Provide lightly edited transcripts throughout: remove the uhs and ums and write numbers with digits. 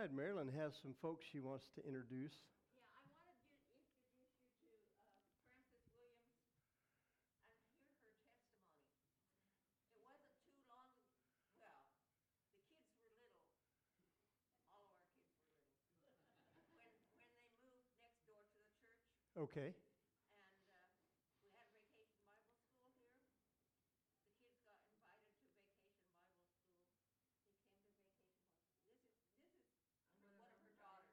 ahead. Marilyn has some folks she wants to introduce. Yeah, I wanted to introduce you to Frances Williams and hear her testimony. It wasn't too long, well, the kids were little. All of our kids were little. When they moved next door to the church, Okay. and we had Vacation Bible School here. The kids got invited to Vacation Bible School. They came to Vacation Bible School. This is one of her daughters.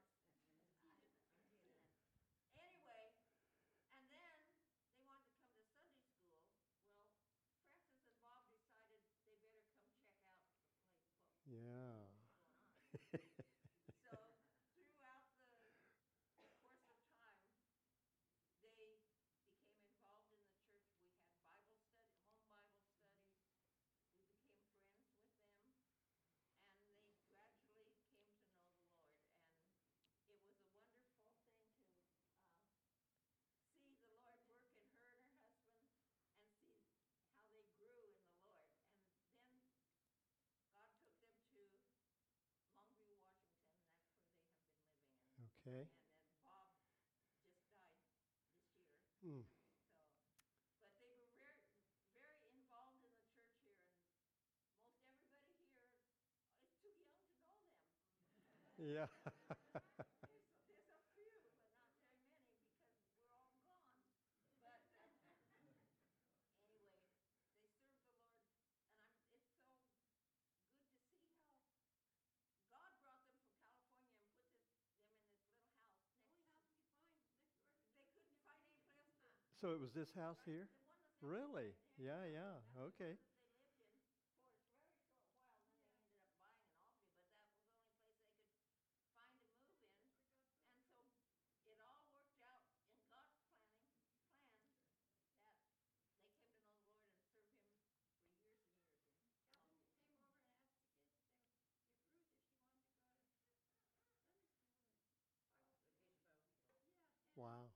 Anyway, and then they wanted to come to Sunday school. Well, Frances and Bob decided they better come check out the place, what was Yeah. going on. So throughout the course of time, they became involved in the church. We had Bible study, home Bible studies. We became friends with them, and they gradually came to know the Lord. And it was a wonderful thing to see the Lord work in her and her husband, and see how they grew in the Lord. And then God took them to Longview, Washington. That's where they have been living. Okay. And then Bob just died this year. Mm. So, but they were very, very involved in the church here, and most everybody here is too young to know them. Yeah. There's a few, but not very many because we're all gone. But anyway, they serve the Lord, and it's so good to see how God brought them from California and put them in this little house next. Only house you could find next door. They couldn't find any place to. So it was this house here? The one that's Really? right there. Yeah. That's Okay. the one that they lived in for a very short while, and then they ended up buying an Albany, but that was the only place they could find to move in. And so it all worked out in God's plan that they came to know the Lord and served Him for years and years. Ellen came over and asked the kids if Ruth, if she wanted to go to Sunday school or Bible school. Yeah. Wow.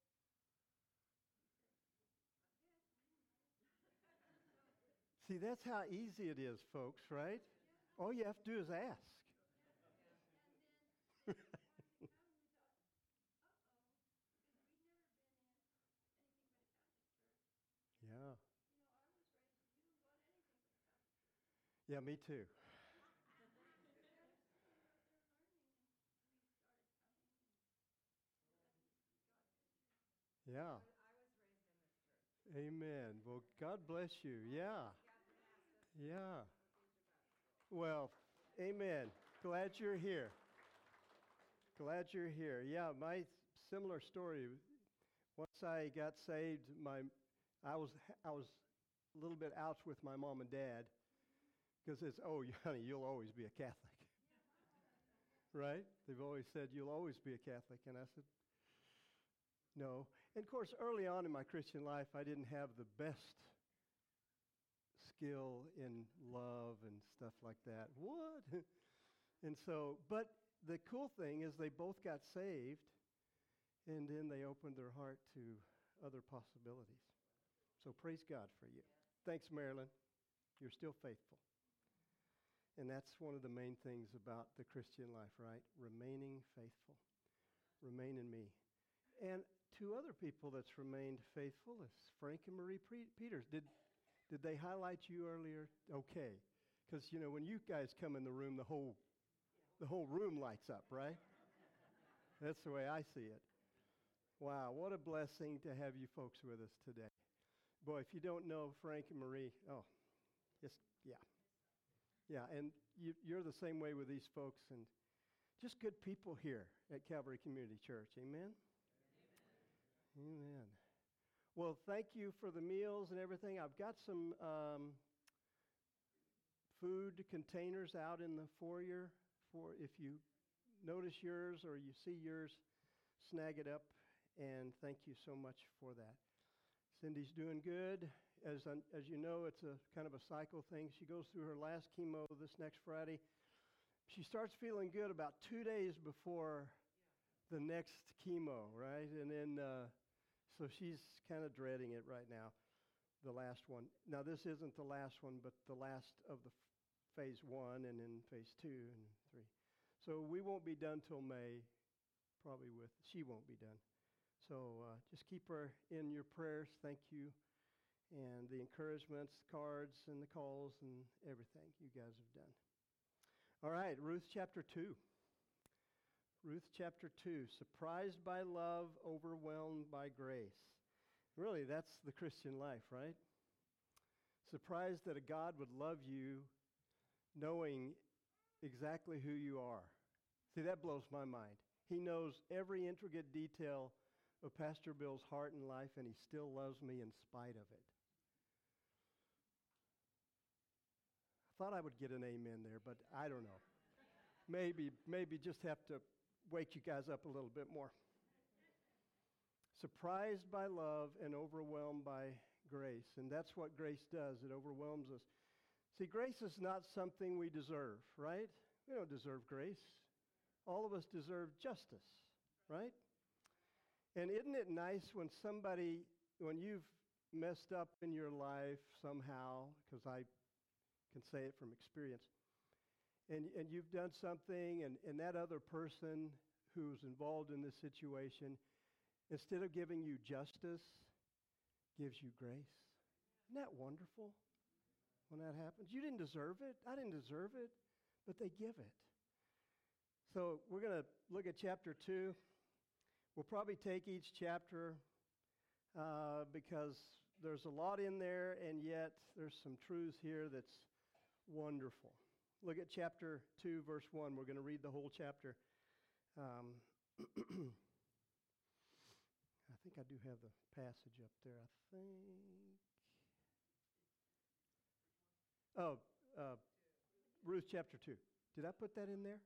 See, that's how easy it is, folks, right? All you have to do is ask. And then they wanted to come, and we thought, because we'd never been in anything but a Catholic church. Yeah. You know, I was raised, you didn't want anything but a Catholic church. Yeah, me too. They're learning, and we started coming, and God took care. Yeah. I was raised in this church. Amen. Well, God bless you. Yeah. Yeah. Well, amen. Glad you're here. Glad you're here. Yeah, my similar story. Once I got saved, I was a little bit ouch with my mom and dad because it's, oh, honey, you'll always be a Catholic. Right? They've always said, you'll always be a Catholic. And I said, no. And of course, early on in my Christian life, I didn't have the best skill in love and stuff like that. What? And so, but the cool thing is they both got saved, and then they opened their heart to other possibilities. So praise God for you. Thanks, Marilyn. You're still faithful. And that's one of the main things about the Christian life, right? Remaining faithful. Remain in me. And two other people that's remained faithful is Frank and Marie Peters. Did they highlight you earlier? Okay. Because, you know, when you guys come in the room, the whole room lights up, right? That's the way I see it. Wow, what a blessing to have you folks with us today. Boy, if you don't know Frank and Marie, yeah, and you're the same way with these folks, and just good people here at Calvary Community Church. Amen? Amen. Well, thank you for the meals and everything. I've got some food containers out in the foyer for if you notice yours or you see yours, snag it up, and thank you so much for that. Cindy's doing good. As you know, it's a kind of a cycle thing. She goes through her last chemo this next Friday. She starts feeling good about 2 days before the next chemo, right? And then, so she's kind of dreading it right now, the last one. Now, this isn't the last one, but the last of the phase 1 and then phase 2 and 3. So we won't be done till May, probably she won't be done. So just keep her in your prayers. Thank you. And the encouragements, cards, and the calls, and everything you guys have done. All right, Ruth chapter 2. Ruth chapter 2. Surprised by love, overwhelmed by grace. Really, that's the Christian life, right? Surprised that a God would love you knowing exactly who you are. See, that blows my mind. He knows every intricate detail of Pastor Bill's heart and life, and he still loves me in spite of it. I thought I would get an amen there, but I don't know. Maybe just have to wake you guys up a little bit more. Surprised by love and overwhelmed by grace. And that's what grace does. It overwhelms us. See, grace is not something we deserve, right? We don't deserve grace. All of us deserve justice, right? And isn't it nice when you've messed up in your life somehow, because I can say it from experience, and you've done something, and that other person who's involved in this situation, instead of giving you justice, gives you grace. Isn't that wonderful when that happens? You didn't deserve it. I didn't deserve it, but they give it. So we're going to look at chapter 2. We'll probably take each chapter because there's a lot in there, and yet there's some truths here that's wonderful. Look at chapter 2, verse 1. We're going to read the whole chapter. I think I do have the passage up there, I think. Oh, Ruth chapter 2. Did I put that in there?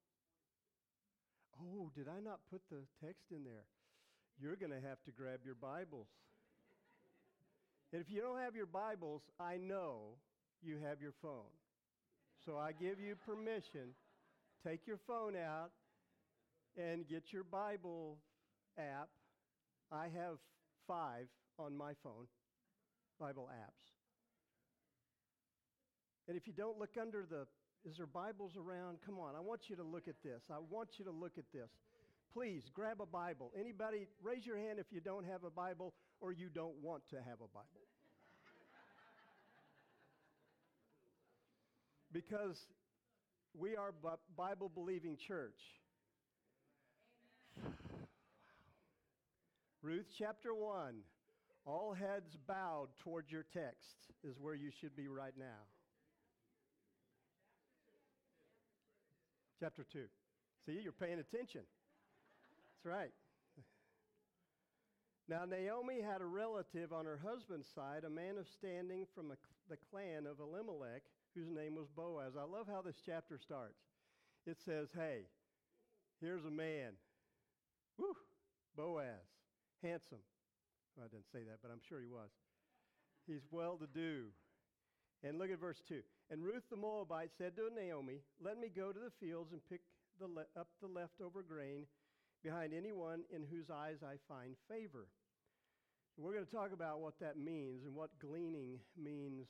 Oh, did I not put the text in there? You're going to have to grab your Bibles. And if you don't have your Bibles, I know you have your phone. So I give you permission. Take your phone out and get your Bible app. I have 5 on my phone, Bible apps. And if you don't look under is there Bibles around? Come on, I want you to look at this. I want you to look at this. Please, grab a Bible. Anybody, raise your hand if you don't have a Bible or you don't want to have a Bible. Because we are a Bible-believing church. Ruth chapter 1. All heads bowed toward your text is where you should be right now. Chapter 2. See, you're paying attention. That's right. Now, Naomi had a relative on her husband's side, a man of standing from the clan of Elimelech, whose name was Boaz. I love how this chapter starts. It says, hey, here's a man. Woo, Boaz, handsome. Well, I didn't say that, but I'm sure he was. He's well-to-do. And look at verse 2. And Ruth the Moabite said to Naomi, let me go to the fields and pick up the leftover grain behind anyone in whose eyes I find favor. And we're going to talk about what that means and what gleaning means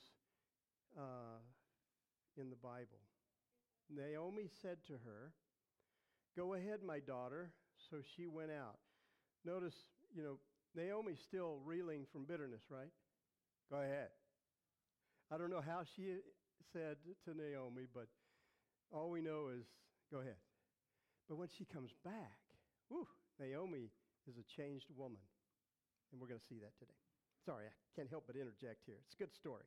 in the Bible. Naomi said to her, go ahead, my daughter. So she went out. Notice, Naomi's still reeling from bitterness, right? Go ahead. I don't know how she said to Naomi, but all we know is, go ahead. But when she comes back, Naomi is a changed woman. And we're going to see that today. Sorry, I can't help but interject here. It's a good story.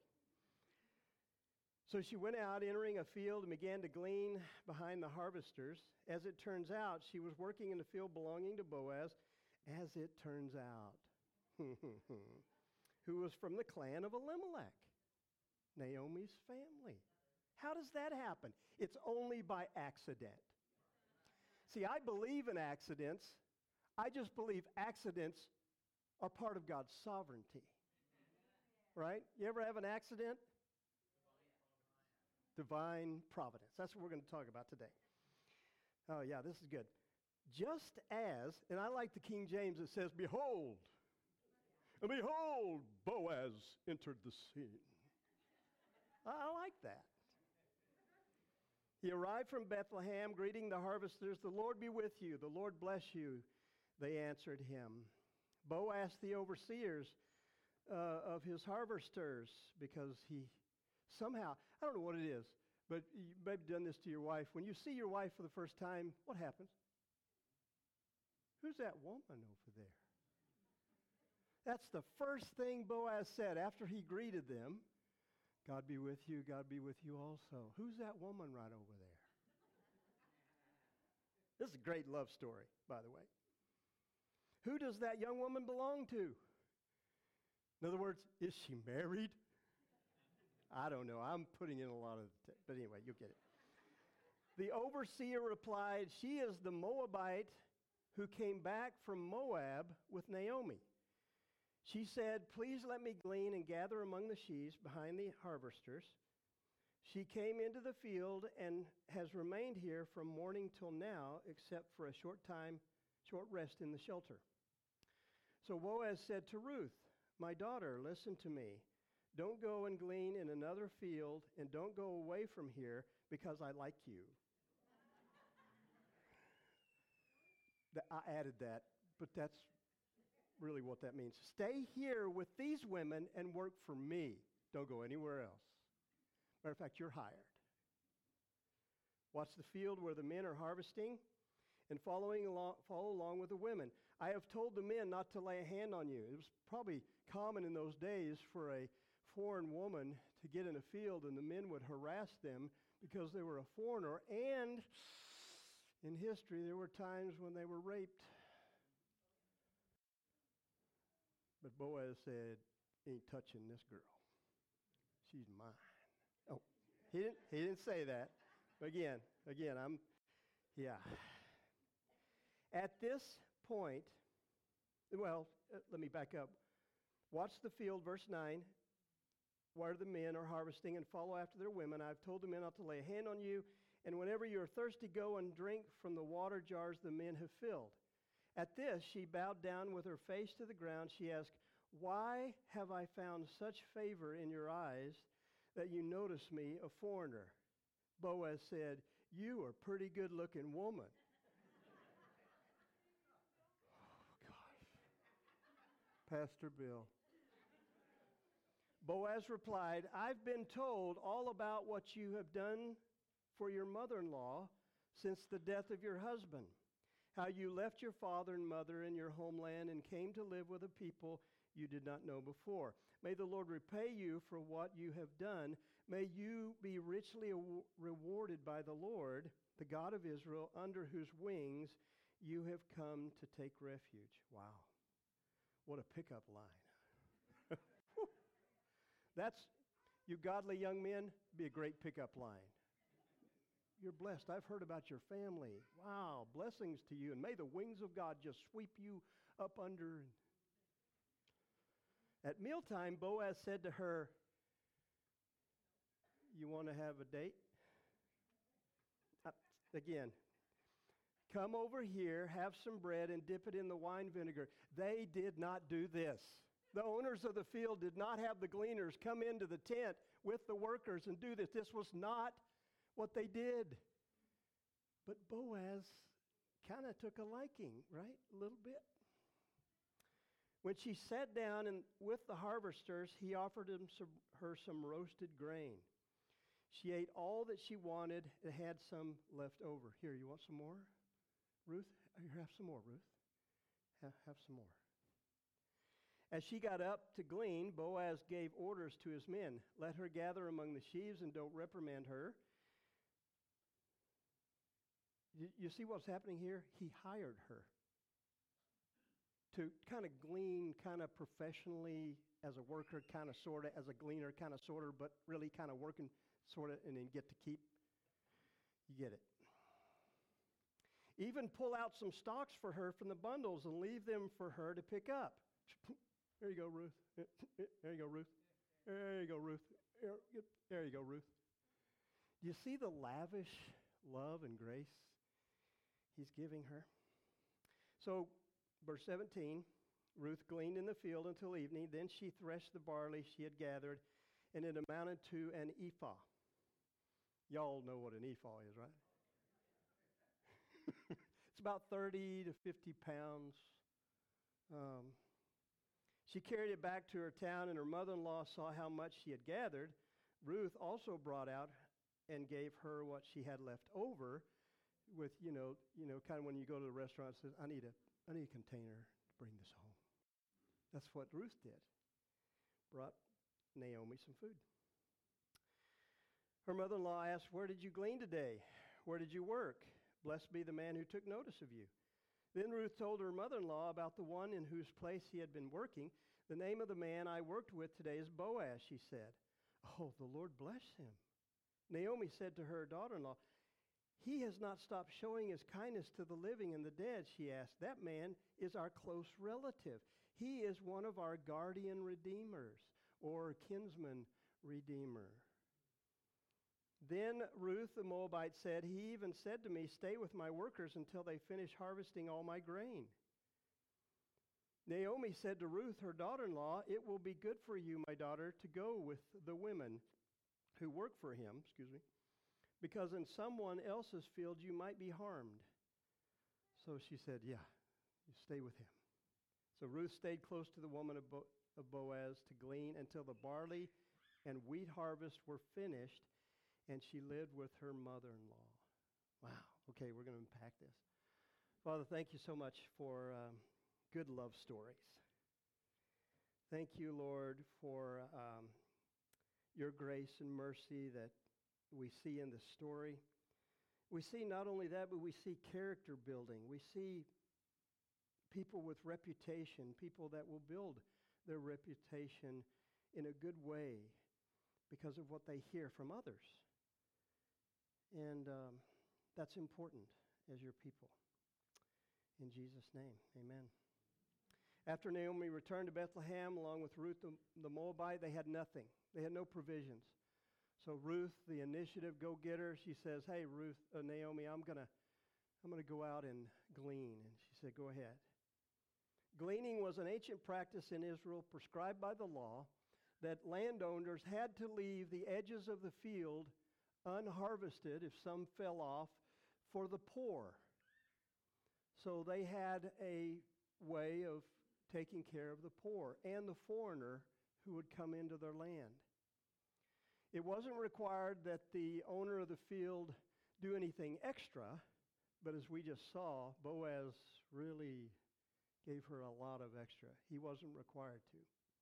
So she went out, entering a field, and began to glean behind the harvesters. As it turns out, she was working in the field belonging to Boaz, as it turns out, who was from the clan of Elimelech, Naomi's family. How does that happen? It's only by accident. See, I believe in accidents. I just believe accidents are part of God's sovereignty. Right? You ever have an accident? Divine providence. That's what we're going to talk about today. Oh, yeah, this is good. Just as, and I like the King James, it says, behold, and behold, Boaz entered the scene. I like that. He arrived from Bethlehem, greeting the harvesters, "The Lord be with you, the Lord bless you," they answered him. Boaz asked the overseers of his harvesters, because he somehow, I don't know what it is, but you may have done this to your wife. When you see your wife for the first time, what happens? Who's that woman over there? That's the first thing Boaz said after he greeted them. God be with you, God be with you also. Who's that woman right over there? This is a great love story, by the way. Who does that young woman belong to? In other words, is she married? I don't know. I'm putting in a lot of, but anyway, you'll get it. The overseer replied, "She is the Moabite who came back from Moab with Naomi. She said, 'Please let me glean and gather among the sheaves behind the harvesters.' She came into the field and has remained here from morning till now, except for a short rest in the shelter." So Boaz said to Ruth, "My daughter, listen to me. Don't go and glean in another field, and don't go away from here, because I like you." I added that, but that's really what that means. "Stay here with these women and work for me. Don't go anywhere else. Matter of fact, you're hired. Watch the field where the men are harvesting, and follow along with the women. I have told the men not to lay a hand on you." It was probably common in those days for a foreign woman to get in a field, and the men would harass them because they were a foreigner. And in history, there were times when they were raped. But Boaz said, "Ain't touching this girl. She's mine." Oh, he didn't say that. But again, yeah. At this point, let me back up. Watch the field, verse 9, where the men are harvesting, and follow after their women. I've told the men not to lay a hand on you, and whenever you are thirsty, go and drink from the water jars the men have filled. At this, she bowed down with her face to the ground. She asked, "Why have I found such favor in your eyes that you notice me, a foreigner?" Boaz said, "You are a pretty good-looking woman." Oh, gosh. Pastor Bill. Boaz replied, "I've been told all about what you have done for your mother-in-law since the death of your husband, how you left your father and mother in your homeland and came to live with a people you did not know before. May the Lord repay you for what you have done. May you be richly rewarded by the Lord, the God of Israel, under whose wings you have come to take refuge." Wow. What a pickup line. That's, you godly young men, be a great pickup line. You're blessed. I've heard about your family. Wow, blessings to you. And may the wings of God just sweep you up under. At mealtime, Boaz said to her, "You want to have a date?" Again, "Come over here, have some bread, and dip it in the wine vinegar." They did not do this. The owners of the field did not have the gleaners come into the tent with the workers and do this. This was not what they did. But Boaz kind of took a liking, right? A little bit. When she sat down and with the harvesters, he offered her some roasted grain. She ate all that she wanted and had some left over. "Here, you want some more, Ruth? Here, have some more, Ruth. Have some more." As she got up to glean, Boaz gave orders to his men. "Let her gather among the sheaves and don't reprimand her." You see what's happening here? He hired her to kind of glean kind of professionally as a worker, kind of sort of, as a gleaner, kind of sort of, but really kind of working sort of, and then get to keep. You get it. Even pull out some stalks for her from the bundles and leave them for her to pick up. "There you go, Ruth. There you go, Ruth. There you go, Ruth. There you go, Ruth." Do you see the lavish love and grace he's giving her? So, verse 17, Ruth gleaned in the field until evening. Then she threshed the barley she had gathered, and it amounted to an ephah. Y'all know what an ephah is, right? It's about 30 to 50 pounds. Um, she carried it back to her town, and her mother-in-law saw how much she had gathered. Ruth also brought out and gave her what she had left over with, kind of when you go to the restaurant, says, I need a container to bring this home. That's what Ruth did. Brought Naomi some food. Her mother-in-law asked, where did you glean today? Where did you work? Blessed be the man who took notice of you. Then Ruth told her mother-in-law about the one in whose place he had been working. The name of the man I worked with today is Boaz, she said. Oh, the Lord bless him. Naomi said to her daughter-in-law, he has not stopped showing his kindness to the living and the dead, she asked. That man is our close relative. He is one of our guardian redeemers or kinsman redeemer. Then Ruth the Moabite said, he even said to me, stay with my workers until they finish harvesting all my grain. Naomi said to Ruth, her daughter-in-law, it will be good for you, my daughter, to go with the women who work for him, because in someone else's field you might be harmed. So she said, yeah, you stay with him. So Ruth stayed close to the woman of Boaz to glean until the barley and wheat harvest were finished, and she lived with her mother-in-law. Wow. Okay, we're going to unpack this. Father, thank you so much for good love stories. Thank you, Lord, for your grace and mercy that we see in the story. We see not only that, but we see character building. We see people with reputation, people that will build their reputation in a good way because of what they hear from others. And that's important as your people. In Jesus' name, amen. After Naomi returned to Bethlehem along with Ruth the Moabite, they had nothing. They had no provisions. So Ruth, the initiative go-getter, she says, hey, Naomi, I'm gonna go out and glean. And she said, go ahead. Gleaning was an ancient practice in Israel prescribed by the law that landowners had to leave the edges of the field unharvested if some fell off for the poor. So they had a way of taking care of the poor and the foreigner who would come into their land. It wasn't required that the owner of the field do anything extra, but as we just saw, Boaz really gave her a lot of extra. He wasn't required to.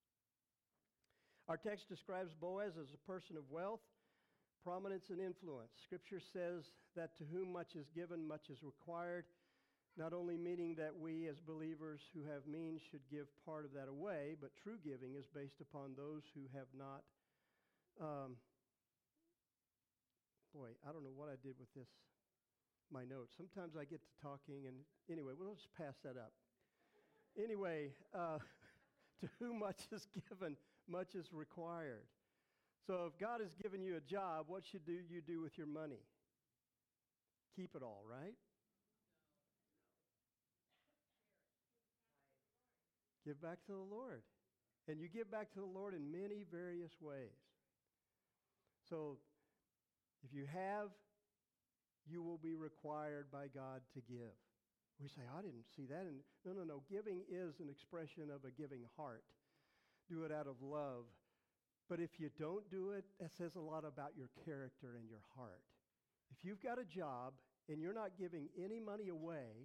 Our text describes Boaz as a person of wealth, prominence, and influence. Scripture says that to whom much is given, much is required, not only meaning that we as believers who have means should give part of that away, but true giving is based upon those who have not. I don't know what I did with my notes. Sometimes I get to talking, and anyway, we'll just pass that up. Anyway, to whom much is given, much is required. So if God has given you a job, what should you do with your money? Keep it all, right? Give back to the Lord. And you give back to the Lord in many various ways. So if you have, you will be required by God to give. We say, I didn't see that. And no. Giving is an expression of a giving heart. Do it out of love. But if you don't do it, that says a lot about your character and your heart. If you've got a job and you're not giving any money away,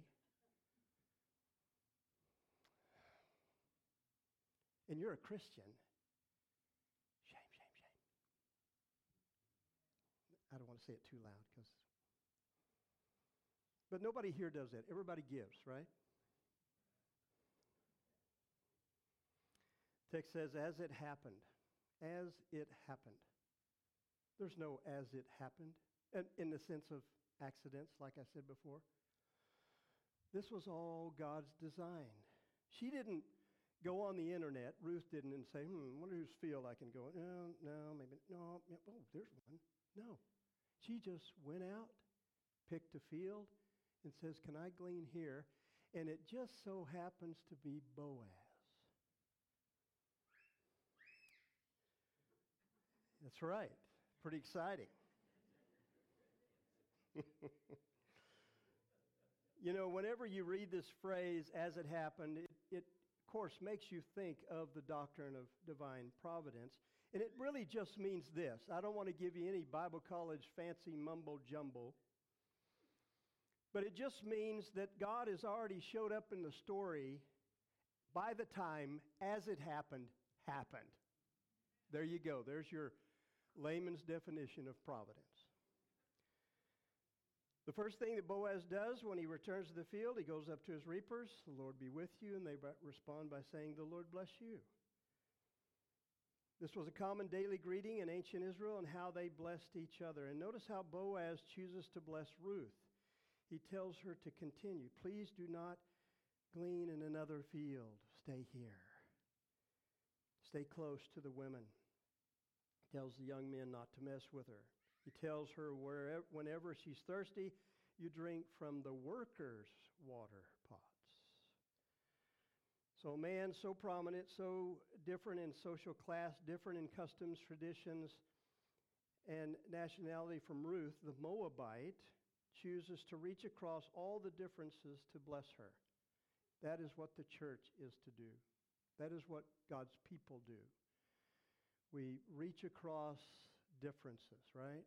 and you're a Christian, shame. I don't want to say it too loud, but nobody here does that. Everybody gives, right? Text says, as it happened. As it happened. There's no as it happened, and in the sense of accidents, like I said before. This was all God's design. She didn't go on the internet, Ruth didn't, and say, wonder whose field I can go in. No, maybe, no, yeah, oh, there's one. No. She just went out, picked a field, and says, can I glean here? And it just so happens to be Boaz. That's right. Pretty exciting. You know, whenever you read this phrase, as it happened, it of course makes you think of the doctrine of divine providence. And it really just means this. I don't want to give you any Bible college fancy mumbo jumbo. But it just means that God has already showed up in the story by the time, as it happened, happened. There you go. There's your layman's definition of providence. The first thing that Boaz does when he returns to the field, he goes up to his reapers. The Lord be with you. And they respond by saying, the Lord bless you. This was a common daily greeting in ancient Israel and how they blessed each other. And notice how Boaz chooses to bless Ruth. He tells her to continue. Please do not glean in another field. Stay here. Stay close to the women. He tells the young men not to mess with her. He tells her whenever she's thirsty, you drink from the workers' water pots. So a man so prominent, so different in social class, different in customs, traditions, and nationality from Ruth, the Moabite, chooses to reach across all the differences to bless her. That is what the church is to do. That is what God's people do. We reach across differences, right?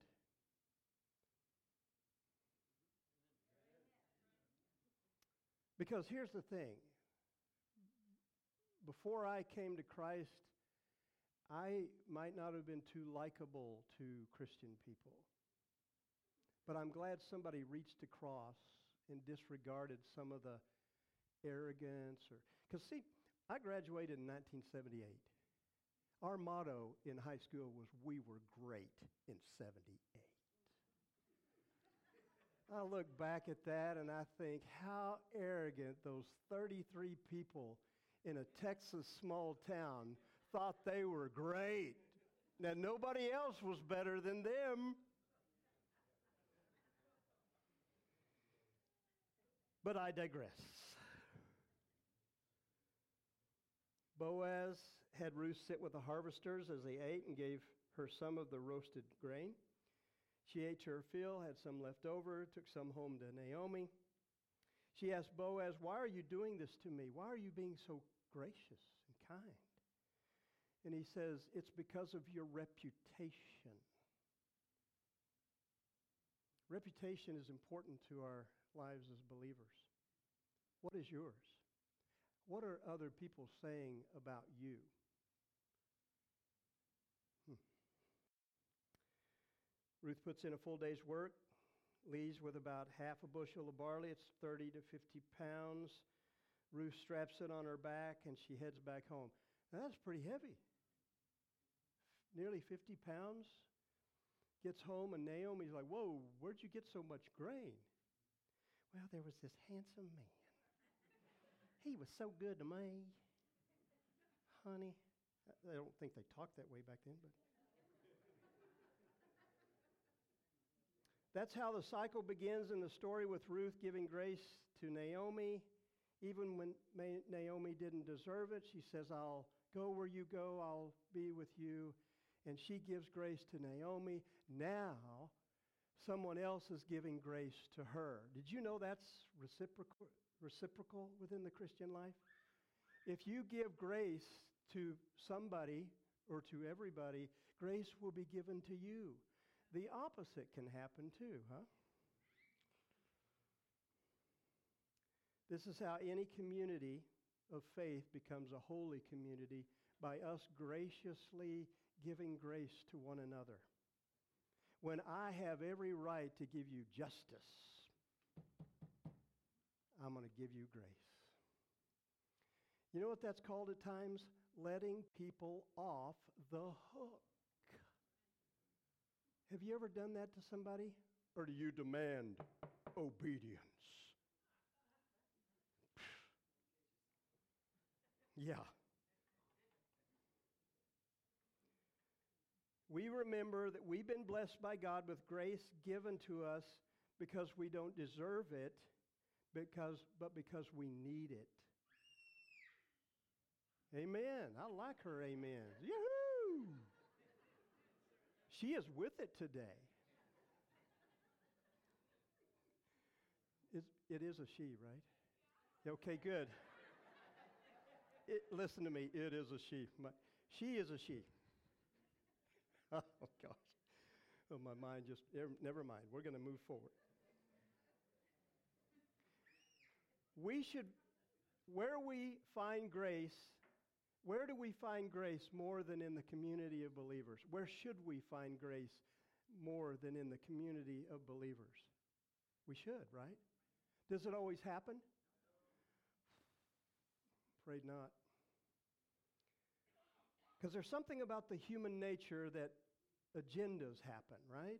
Because here's the thing. Before I came to Christ, I might not have been too likable to Christian people. But I'm glad somebody reached across and disregarded some of the arrogance. Because see, I graduated in 1978. Our motto in high school was, we were great in 78. I look back at that and I think how arrogant those 33 people in a Texas small town thought they were great. That nobody else was better than them. But I digress. Boaz had Ruth sit with the harvesters as they ate and gave her some of the roasted grain. She ate to her fill, had some left over, took some home to Naomi. She asked Boaz, why are you doing this to me? Why are you being so gracious and kind? And he says, it's because of your reputation. Reputation is important to our lives as believers. What is yours? What are other people saying about you? Ruth puts in a full day's work, leaves with about half a bushel of barley. It's 30 to 50 pounds. Ruth straps it on her back and she heads back home. Now, that's pretty heavy. Nearly 50 pounds. Gets home and Naomi's like, whoa, where'd you get so much grain? Well, there was this handsome man. He was so good to me. Honey. I don't think they talked that way back then, but. That's how the cycle begins in the story with Ruth giving grace to Naomi. Even when Naomi didn't deserve it, she says, I'll go where you go, I'll be with you. And she gives grace to Naomi. Now, someone else is giving grace to her. Did you know that's reciprocal within the Christian life? If you give grace to somebody or to everybody, grace will be given to you. The opposite can happen too, huh? This is how any community of faith becomes a holy community, by us graciously giving grace to one another. When I have every right to give you justice, I'm going to give you grace. You know what that's called at times? Letting people off the hook. Have you ever done that to somebody? Or do you demand obedience? Yeah. We remember that we've been blessed by God with grace given to us because we don't deserve it, but because we need it. Amen. I like her amen. Yoo-hoo! She is with it today. It is a she, right? Okay, good. Listen to me. It is a she. She is a she. Oh, gosh. Oh, my mind just, never mind. We're going to move forward. We should, where we find grace, where do we find grace more than in the community of believers? Where should we find grace more than in the community of believers? We should, right? Does it always happen? Afraid not. Because there's something about the human nature that agendas happen, right?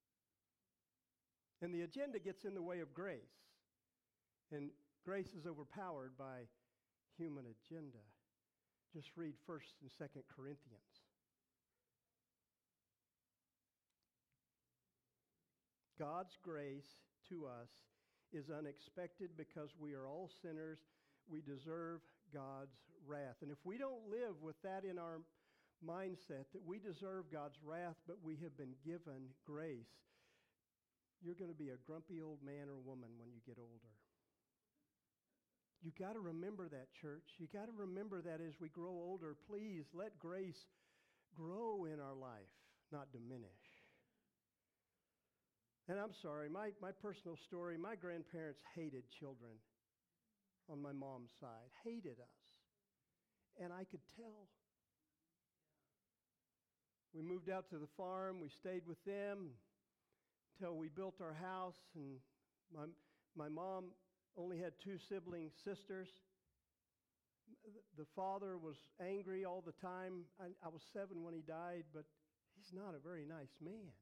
And the agenda gets in the way of grace. And grace is overpowered by human agenda. Just read 1st and 2nd Corinthians. God's grace to us is unexpected because we are all sinners. We deserve God's wrath. And if we don't live with that in our mindset, that we deserve God's wrath, but we have been given grace, you're going to be a grumpy old man or woman when you get older. You got to remember that, church. You got to remember that as we grow older. Please let grace grow in our life, not diminish. And I'm sorry, my personal story, my grandparents hated children on my mom's side, hated us. And I could tell. We moved out to the farm. We stayed with them until we built our house. And my mom only had 2 sibling sisters. The father was angry all the time. I was 7 when he died, but he's not a very nice man.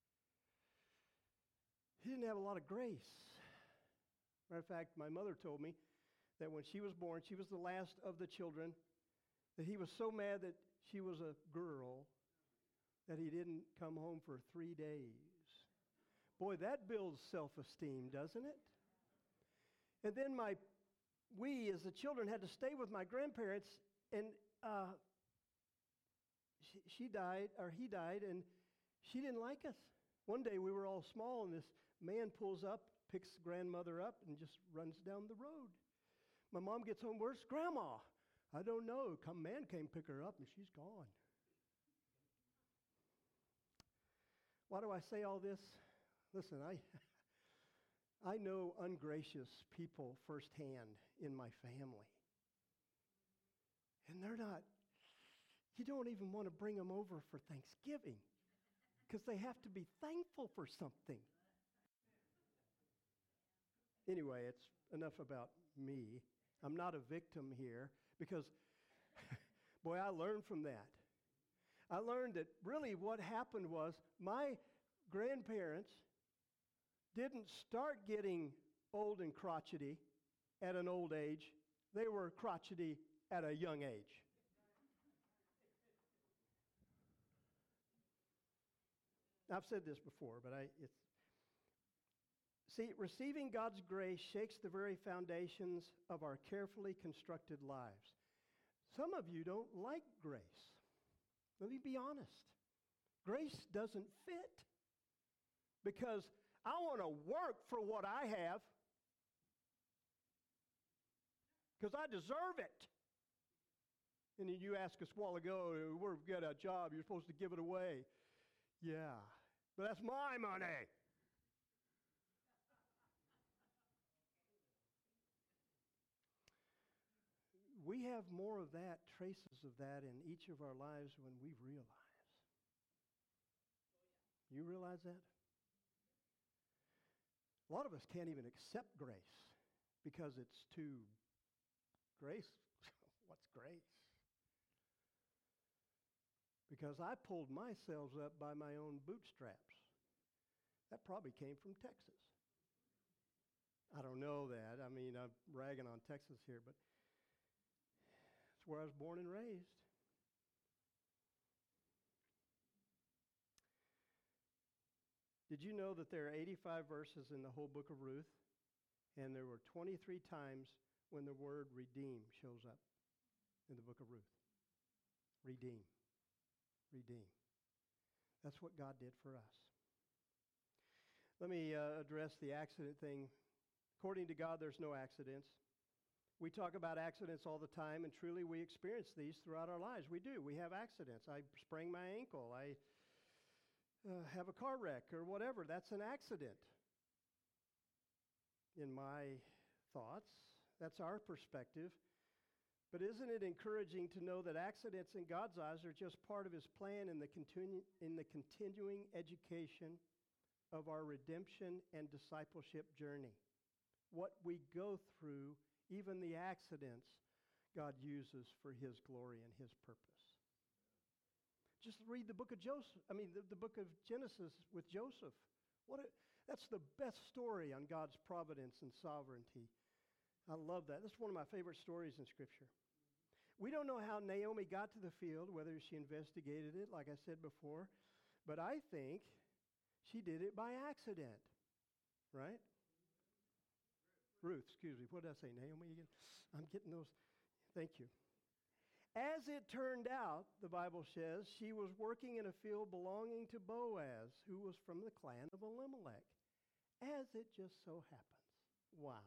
He didn't have a lot of grace. Matter of fact, my mother told me that when she was born, she was the last of the children, that he was so mad that she was a girl that he didn't come home for 3 days. Boy, that builds self-esteem, doesn't it? And then we as the children had to stay with my grandparents, and he died, and she didn't like us. One day we were all small, and this man pulls up, picks grandmother up, and just runs down the road. My mom gets home, where's Grandma? I don't know. Man came pick her up, and she's gone. Why do I say all this? Listen, I know ungracious people firsthand in my family. And they're not, you don't even want to bring them over for Thanksgiving because they have to be thankful for something. Anyway, it's enough about me. I'm not a victim here because, boy, I learned from that. I learned that really what happened was my grandparents didn't start getting old and crotchety at an old age. They were crotchety at a young age. I've said this before, but receiving God's grace shakes the very foundations of our carefully constructed lives. Some of you don't like grace. Let me be honest. Grace doesn't fit because I want to work for what I have because I deserve it. And then you asked us a while ago, we've got a job, you're supposed to give it away. Yeah, but that's my money. We have more of that, traces of that in each of our lives when we realize. You realize that? A lot of us can't even accept grace because it's too grace. What's grace? Because I pulled myself up by my own bootstraps. That probably came from Texas. I don't know that. I mean, I'm ragging on Texas here, but it's where I was born and raised. Did you know that there are 85 verses in the whole book of Ruth? And there were 23 times when the word redeem shows up in the book of Ruth. Redeem. Redeem. That's what God did for us. Let me address the accident thing According to God, there's no accidents. We talk about accidents all the time, and truly we experience these throughout our lives. We do. We have accidents. I sprain my ankle. I have a car wreck or whatever. That's an accident. In my thoughts, that's our perspective. But isn't it encouraging to know that accidents in God's eyes are just part of his plan in the continuing education of our redemption and discipleship journey? What we go through, even the accidents, God uses for his glory and his purpose. Just read the book of the book of Genesis with Joseph. That's the best story on God's providence and sovereignty. I love that. That's one of my favorite stories in Scripture. We don't know how Naomi got to the field, whether she investigated it, like I said before, but I think she did it by accident, right? Ruth, excuse me. What did I say? Naomi again? I'm getting those. Thank you. As it turned out, the Bible says, she was working in a field belonging to Boaz, who was from the clan of Elimelech. As it just so happens. Wow.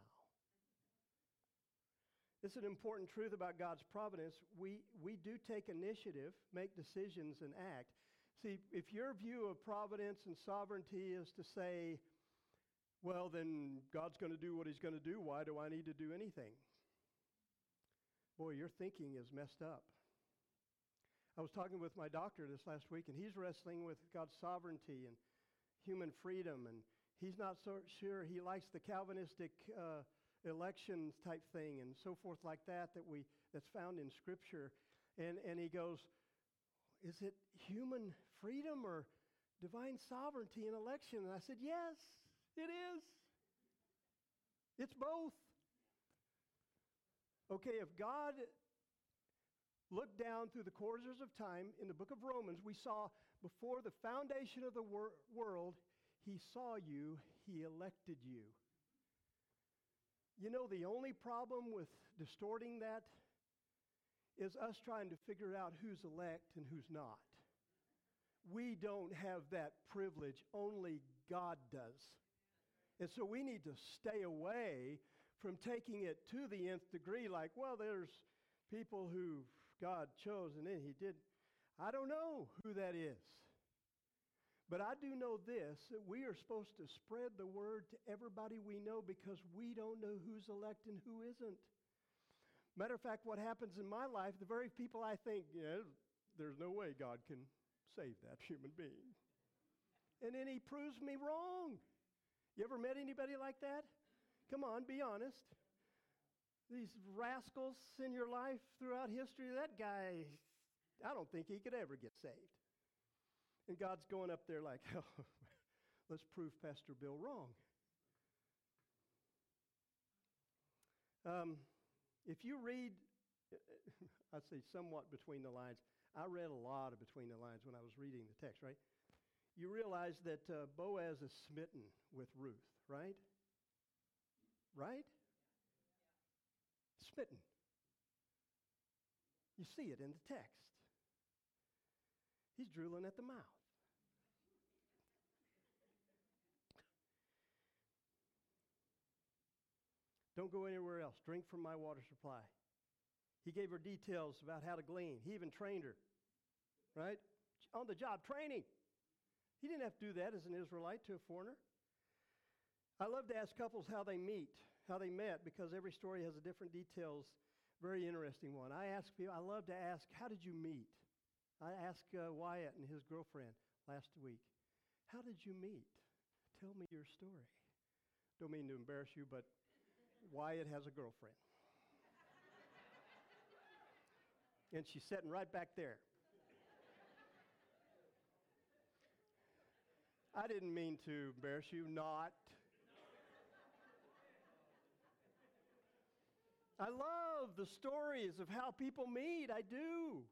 It's an important truth about God's providence. We do take initiative, make decisions, and act. See, if your view of providence and sovereignty is to say, well, then God's going to do what he's going to do. Why do I need to do anything? Boy, your thinking is messed up. I was talking with my doctor this last week, and he's wrestling with God's sovereignty and human freedom, and he's not so sure he likes the Calvinistic elections type thing and so forth like that's found in Scripture. And he goes, is it human freedom or divine sovereignty in election? And I said, yes. It is. It's both. Okay, if God looked down through the corridors of time in the book of Romans, we saw before the foundation of the world, he saw you, he elected you. You know, the only problem with distorting that is us trying to figure out who's elect and who's not. We don't have that privilege. Only God does. And so we need to stay away from taking it to the nth degree, like, well, there's people who God chose and then he did. I don't know who that is. But I do know this, that we are supposed to spread the word to everybody we know because we don't know who's elect and who isn't. Matter of fact, what happens in my life, the very people I think, there's no way God can save that human being. And then he proves me wrong. You ever met anybody like that? Come on, be honest. These rascals in your life throughout history, that guy, I don't think he could ever get saved. And God's going up there like, oh, let's prove Pastor Bill wrong. If you read, I'd say somewhat between the lines. I read a lot of between the lines when I was reading the text, right? You realize that Boaz is smitten with Ruth, right? Right? Smitten. You see it in the text. He's drooling at the mouth. Don't go anywhere else. Drink from my water supply. He gave her details about how to glean. He even trained her, right? On the job, training. He didn't have to do that as an Israelite to a foreigner. I love to ask couples how they met, because every story has a different details. Very interesting one. I love to ask, how did you meet? I asked Wyatt and his girlfriend last week, how did you meet? Tell me your story. Don't mean to embarrass you, but Wyatt has a girlfriend. And she's sitting right back there. I didn't mean to embarrass you, not. I love the stories of how people meet. I do.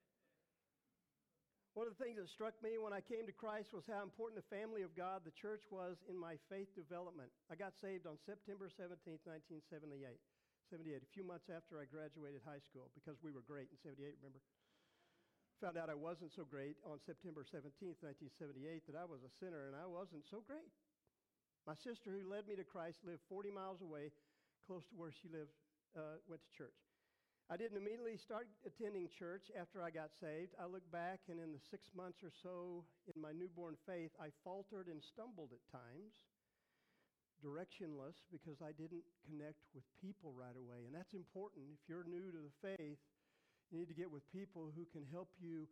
One of the things that struck me when I came to Christ was how important the family of God, the church, was in my faith development. I got saved on September 17th, 1978, a few months after I graduated high school, because we were great in 78, remember? Found out I wasn't so great on September 17th, 1978, that I was a sinner and I wasn't so great. My sister, who led me to Christ, lived 40 miles away, close to where she lived, went to church. I didn't immediately start attending church after I got saved. I look back, and in the 6 months or so in my newborn faith, I faltered and stumbled at times, directionless, because I didn't connect with people right away. And that's important. If you're new to the faith, you need to get with people who can help you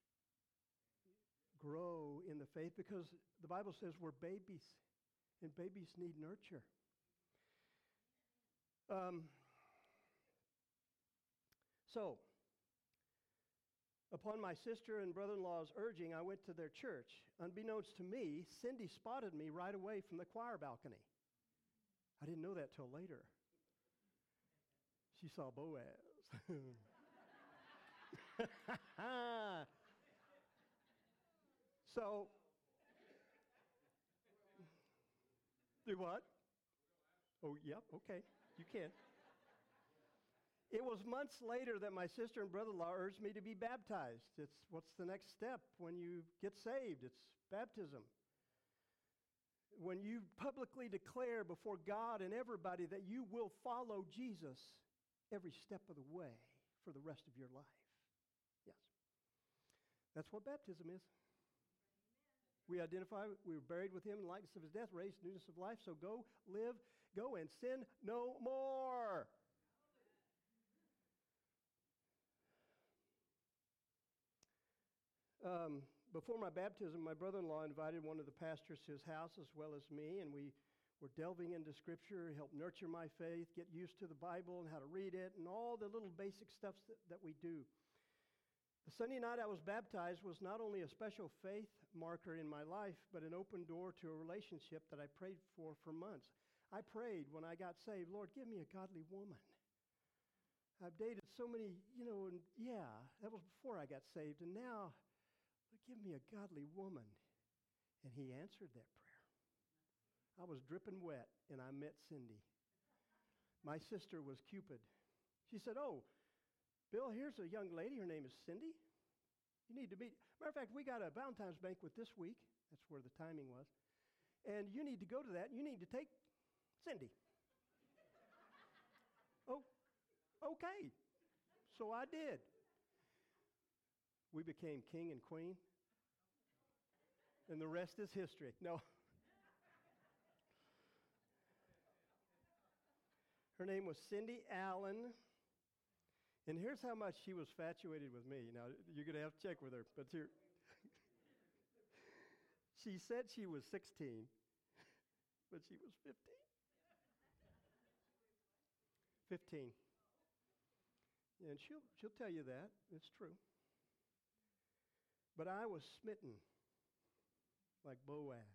grow in the faith, because the Bible says we're babies, and babies need nurture. So, upon my sister and brother-in-law's urging, I went to their church. Unbeknownst to me, Cindy spotted me right away from the choir balcony. I didn't know that till later. She saw Boaz. So, do what? Oh, yep, okay, you can. It was months later that my sister and brother-in-law urged me to be baptized. What's the next step when you get saved? It's baptism. When you publicly declare before God and everybody that you will follow Jesus every step of the way for the rest of your life. Yes. That's what baptism is. We identify, we were buried with him in the likeness of his death, raised in newness of life, so go, live, go and sin no more. Before my baptism, my brother-in-law invited one of the pastors to his house as well as me, and we were delving into Scripture, helped nurture my faith, get used to the Bible and how to read it, and all the little basic stuff that we do. The Sunday night I was baptized was not only a special faith marker in my life, but an open door to a relationship that I prayed for months. I prayed when I got saved, Lord, give me a godly woman. I've dated so many, and yeah, that was before I got saved, and now, give me a godly woman. And he answered that prayer. I was dripping wet, and I met Cindy. My sister was Cupid. She said, oh, Bill, here's a young lady. Her name is Cindy. You need to meet. Matter of fact, we got a Valentine's banquet this week. That's where the timing was. And you need to go to that. You need to take Cindy. Oh, okay. So I did. We became king and queen. And the rest is history. No. Her name was Cindy Allen. And here's how much she was infatuated with me. Now, you're going to have to check with her. But here. She said she was 16, but she was 15. 15. And she'll tell you that. It's true. But I was smitten like Boaz.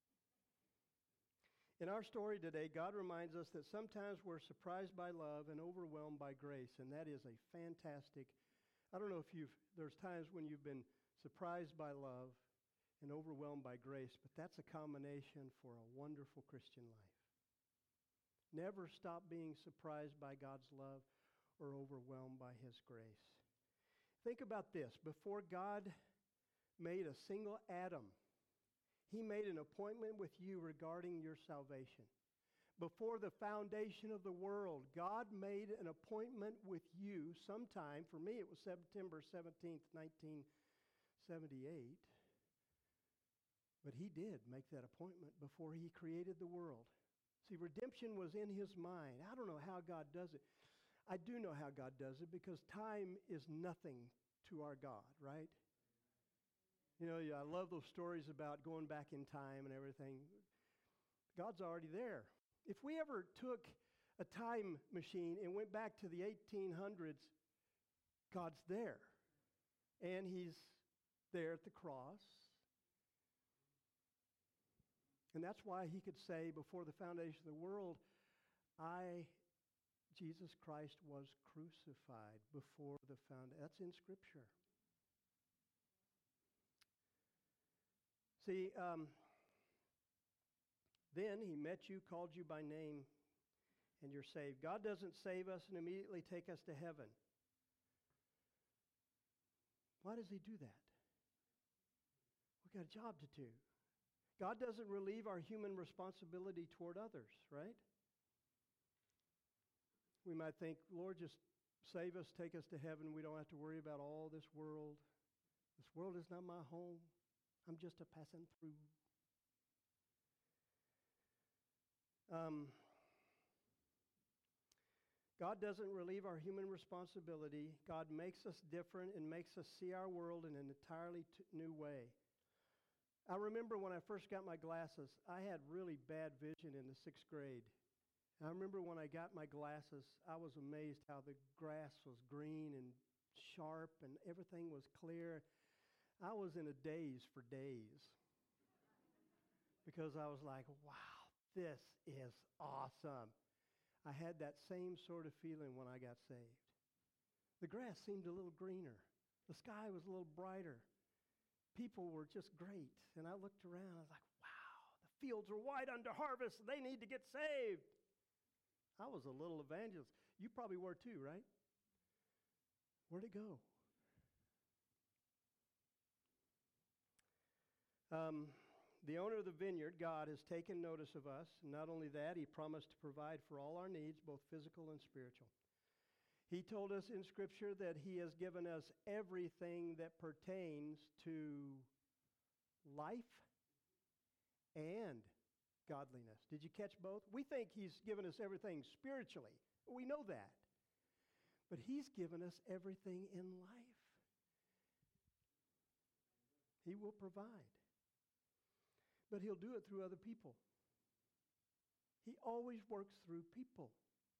In our story today, God reminds us that sometimes we're surprised by love and overwhelmed by grace, and that is a fantastic, I don't know if there's times when you've been surprised by love and overwhelmed by grace, but that's a combination for a wonderful Christian life. Never stop being surprised by God's love or overwhelmed by his grace. Think about this. Before God made a single atom, he made an appointment with you regarding your salvation. Before the foundation of the world, God made an appointment with you sometime. For me, it was September 17th, 1978. But he did make that appointment before he created the world. See, redemption was in his mind. I don't know how God does it. I do know how God does it because time is nothing to our God, right? I love those stories about going back in time and everything. God's already there. If we ever took a time machine and went back to the 1800s, God's there. And he's there at the cross. And that's why he could say before the foundation of the world, Jesus Christ was crucified before the foundation. That's in Scripture. See, then he met you, called you by name, and you're saved. God doesn't save us and immediately take us to heaven. Why does he do that? We've got a job to do. God doesn't relieve our human responsibility toward others, right? We might think, Lord, just save us, take us to heaven. We don't have to worry about all this world. This world is not my home. I'm just a passing through. God doesn't relieve our human responsibility. God makes us different and makes us see our world in an entirely new way. I remember when I first got my glasses, I had really bad vision in the 6th grade. I remember when I got my glasses, I was amazed how the grass was green and sharp and everything was clear. I was in a daze for days because I was like, wow, this is awesome. I had that same sort of feeling when I got saved. The grass seemed a little greener. The sky was a little brighter. People were just great. And I looked around, I was like, wow, the fields are white under harvest. They need to get saved. I was a little evangelist. You probably were too, right? Where'd it go? The owner of the vineyard, God, has taken notice of us. Not only that, he promised to provide for all our needs, both physical and spiritual. He told us in Scripture that he has given us everything that pertains to life and godliness. Did you catch both? We think he's given us everything spiritually. We know that. But he's given us everything in life. He will provide. But he'll do it through other people. He always works through people.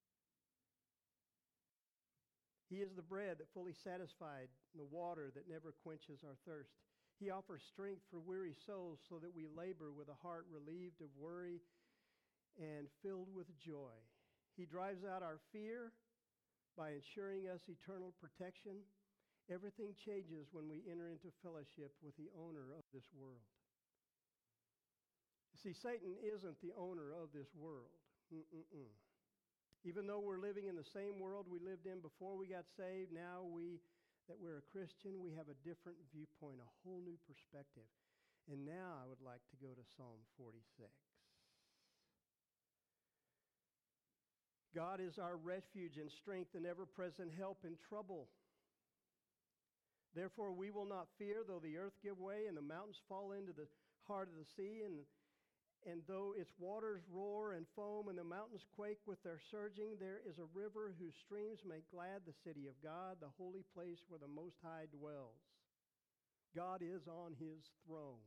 He is the bread that fully satisfied, and the water that never quenches our thirst. He offers strength for weary souls so that we labor with a heart relieved of worry and filled with joy. He drives out our fear by ensuring us eternal protection. Everything changes when we enter into fellowship with the owner of this world. See, Satan isn't the owner of this world. Even though we're living in the same world we lived in before we got saved, now that we're a Christian, we have a different viewpoint, a whole new perspective. And now I would like to go to Psalm 46. God is our refuge and strength and ever-present help in trouble. Therefore we will not fear, though the earth give way and the mountains fall into the heart of the sea, and though its waters roar and foam and the mountains quake with their surging, there is a river whose streams make glad the city of God, the holy place where the Most High dwells. God is on his throne.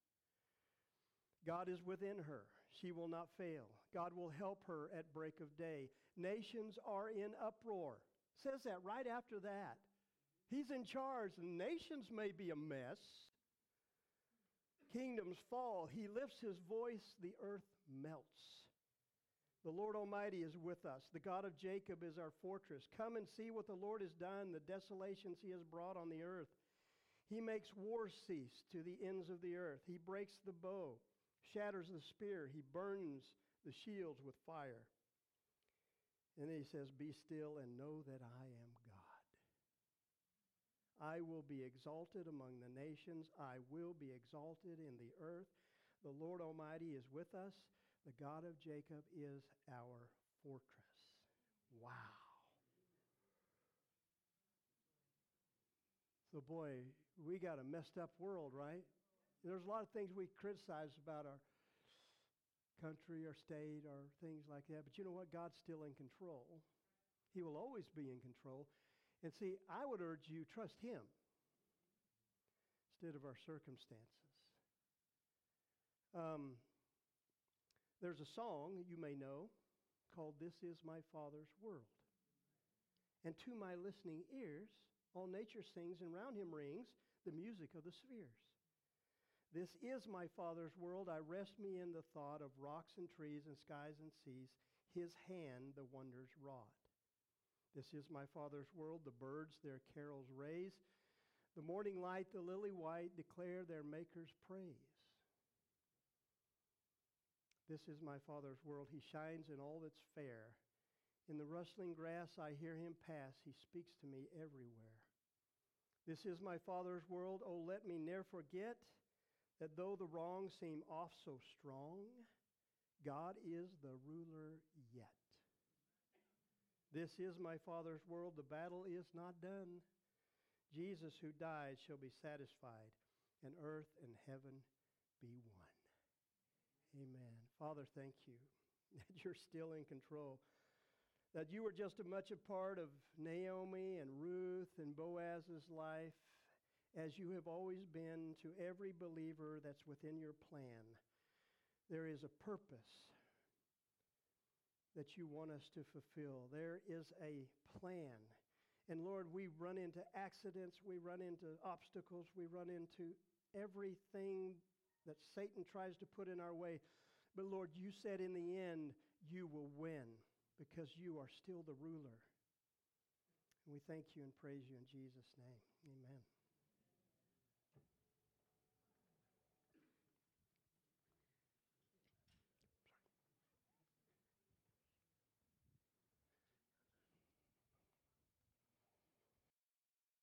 God is within her. She will not fail. God will help her at break of day. Nations are in uproar. Says that right after that. He's in charge. Nations may be a mess. Kingdoms fall. He lifts his voice. The earth melts. The Lord Almighty is with us. The God of Jacob is our fortress. Come and see what the Lord has done, the desolations he has brought on the earth. He makes wars cease to the ends of the earth. He breaks the bow, shatters the spear. He burns the shields with fire. And then he says, be still and know that I am God. I will be exalted among the nations. I will be exalted in the earth. The Lord Almighty is with us. The God of Jacob is our fortress. Wow. So boy, we got a messed up world, right? There's a lot of things we criticize about our country or state or things like that. But you know what? God's still in control. He will always be in control. And see, I would urge you, trust him instead of our circumstances. There's a song you may know called This Is My Father's World. And to my listening ears, all nature sings and round him rings the music of the spheres. This is my Father's world. I rest me in the thought of rocks and trees and skies and seas. His hand the wonders wrought. This is my Father's world. The birds their carols raise. The morning light, the lily white, declare their Maker's praise. This is my Father's world. He shines in all that's fair. In the rustling grass I hear him pass. He speaks to me everywhere. This is my Father's world. Oh, let me ne'er forget that though the wrongs seem off so strong, God is the ruler yet. This is my Father's world. The battle is not done. Jesus who died shall be satisfied, and earth and heaven be one. Amen. Father, thank you that you're still in control, that you were just as much a part of Naomi and Ruth and Boaz's life as you have always been to every believer that's within your plan. There is a purpose that you want us to fulfill. There is a plan. And Lord, we run into accidents, we run into obstacles, we run into everything that Satan tries to put in our way. But Lord, you said in the end, you will win because you are still the ruler. And we thank you and praise you in Jesus' name. Amen.